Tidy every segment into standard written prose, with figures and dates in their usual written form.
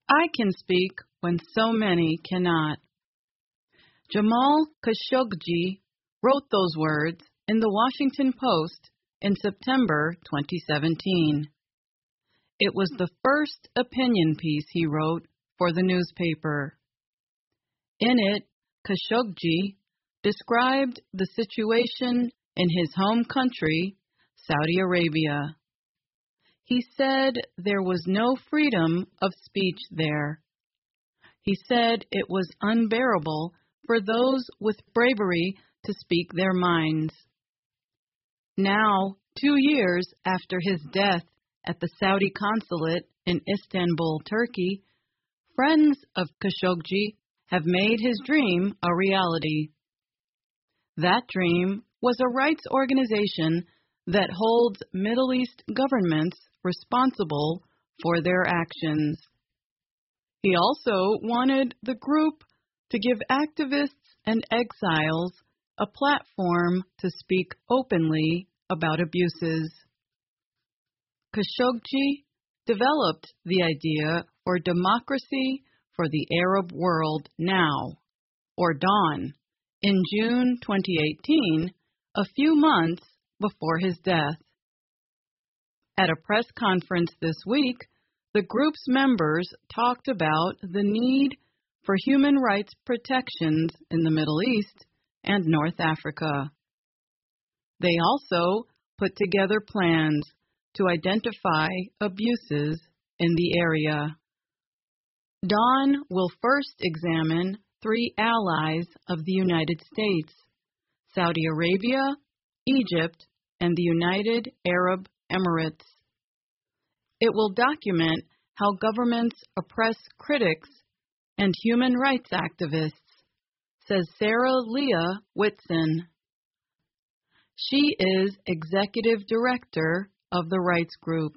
I can speak when so many cannot. Jamal Khashoggi wrote those words in the Washington Post in September 2017. It was the first opinion piece he wrote for the newspaper. In it, Khashoggi described the situation in his home country, Saudi Arabia. He said there was no freedom of speech there. He said it was unbearable for those with bravery to speak their minds. Now, 2 years after his death at the Saudi consulate in Istanbul, Turkey, friends of Khashoggi have made his dream a reality. That dream was a rights organization that holds Middle East governments responsible for their actions. He also wanted the group to give activists and exiles a platform to speak openly about abuses. Khashoggi developed the idea for Democracy for the Arab World Now, or DAWN, in June 2018, a few months before his death. At a press conference this week, the group's members talked about the need for human rights protections in the Middle East and North Africa. They also put together plans to identify abuses in the area. DAWN will first examine 3 allies of the United States: Saudi Arabia, Egypt, and the United Arab Emirates. It will document how governments oppress critics and human rights activists, says Sarah Leah Whitson. She is executive director of the rights group.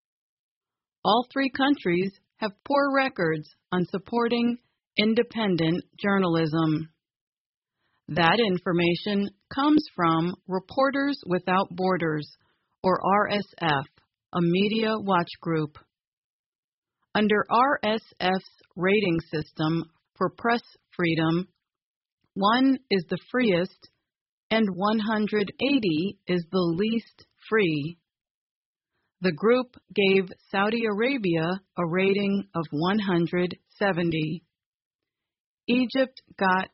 All 3 countries have poor records on supporting independent journalism. That information comes from Reporters Without Borders, or RSF, a media watch group. Under RSF's rating system for press freedom, 1 is the freest and 180 is the least free. The group gave Saudi Arabia a rating of 170. Egypt got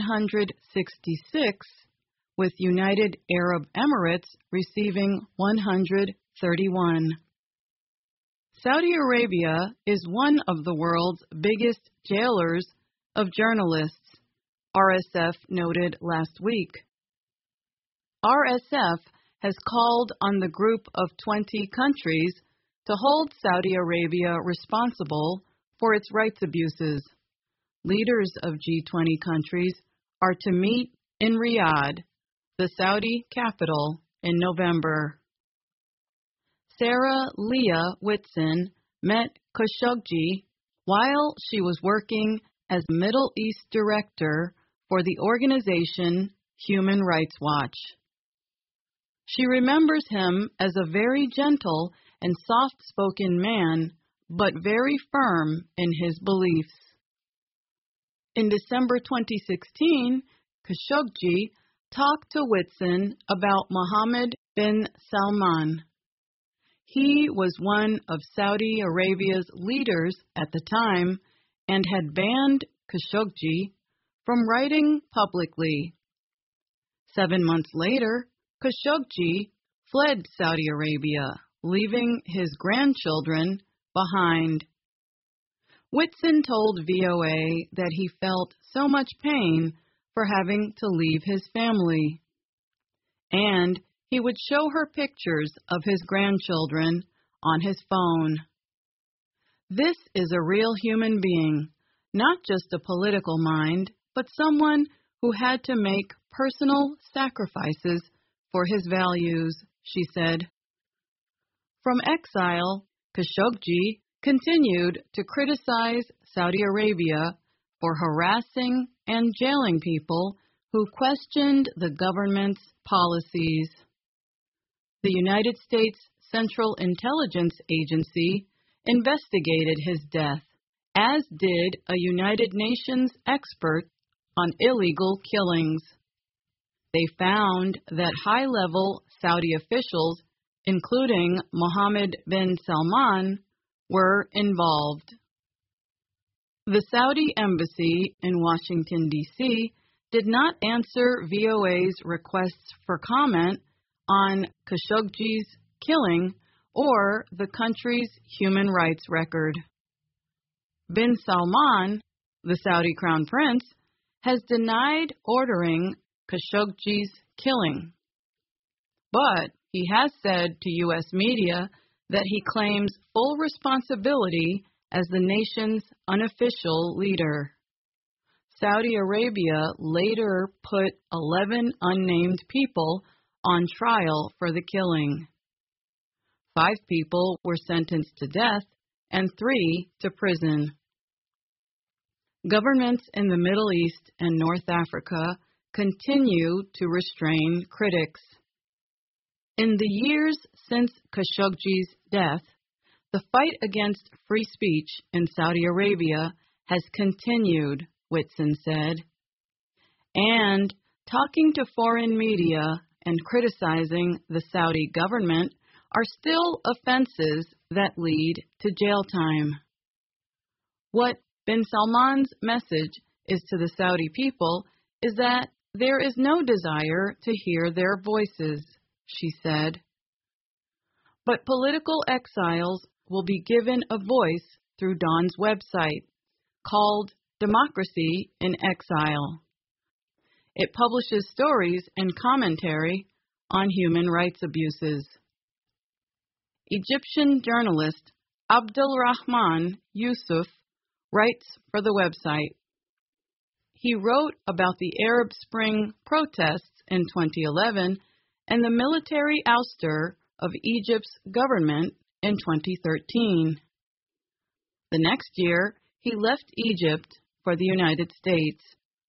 166, with United Arab Emirates receiving 131. Saudi Arabia is one of the world's biggest jailers of journalists, RSF noted last week. RSF has called on the group of 20 countries to hold Saudi Arabia responsible for its rights abuses. Leaders of G20 countries are to meet in Riyadh, the Saudi capital, in November. Sarah Leah Whitson met Khashoggi while she was working as Middle East director for the organization Human Rights Watch. She remembers him as a very gentle and soft-spoken man, but very firm in his beliefs. In December 2016, Khashoggi talked to Whitson about Mohammed bin Salman. He was one of Saudi Arabia's leaders at the time and had banned Khashoggi from writing publicly. 7 months later, Khashoggi fled Saudi Arabia, leaving his grandchildren behind. Whitson told VOA that he felt so much pain for having to leave his family. And he would show her pictures of his grandchildren on his phone. This is a real human being, not just a political mind, but someone who had to make personal sacrifices for his values, she said. From exile, Khashoggi continued to criticize Saudi Arabia for harassing and jailing people who questioned the government's policies. The United States Central Intelligence Agency investigated his death as did a United Nations expert on illegal killings. They found that high-level Saudi officials, including Mohammed bin Salman, were involved. The Saudi embassy in Washington, D.C., did not answer VOA's requests for comment on Khashoggi's killing or the country's human rights record. Bin Salman, the Saudi crown prince, has denied ordering Khashoggi's killing. But he has said to U.S. media that he claims full responsibility as the nation's unofficial leader. Saudi Arabia later put 11 unnamed people on trial for the killing. 5 people were sentenced to death and 3 to prison. Governments in the Middle East and North Africa continue to restrain critics. In the years since Khashoggi's death, the fight against free speech in Saudi Arabia has continued, Whitson said. And talking to foreign media and criticizing the Saudi government are still offenses that lead to jail time. What bin Salman's message is to the Saudi people is that there is no desire to hear their voices, she said. But political exiles will be given a voice through Dawn's website, called Democracy in Exile. It publishes stories and commentary on human rights abuses. Egyptian journalist Abdulrahman Yusuf writes for the website. He wrote about the Arab Spring protests in 2011 and the military ouster of Egypt's government in 2013. The next year, he left Egypt for the United States.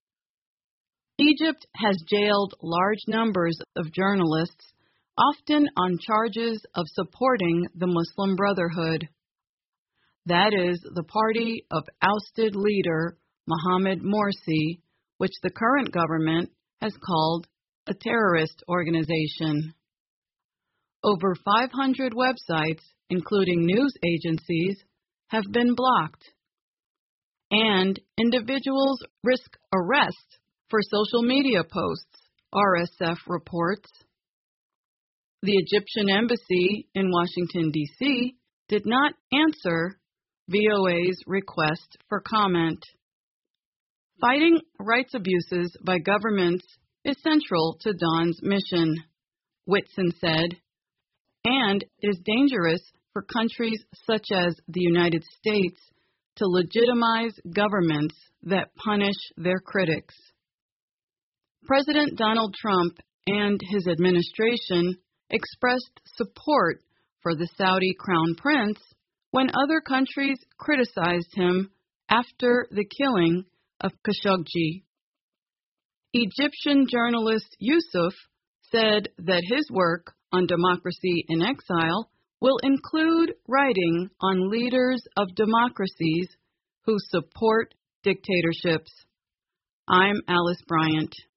Egypt has jailed large numbers of journalists, often on charges of supporting the Muslim Brotherhood. That is the party of ousted leader Mohammed Morsi, which the current government has called a terrorist organization. Over 500 websites, including news agencies, have been blocked. And individuals risk arrest for social media posts, RSF reports. The Egyptian embassy in Washington, D.C., did not answer VOA's request for comment. Fighting rights abuses by governments is central to Dawn's mission, Whitson said, and is dangerous for countries such as the United States to legitimize governments that punish their critics. President Donald Trump and his administration expressed support for the Saudi crown prince when other countries criticized him after the killing of Khashoggi. Egyptian journalist Yusuf said that his work on Democracy in Exile will include writing on leaders of democracies who support dictatorships. I'm Alice Bryant.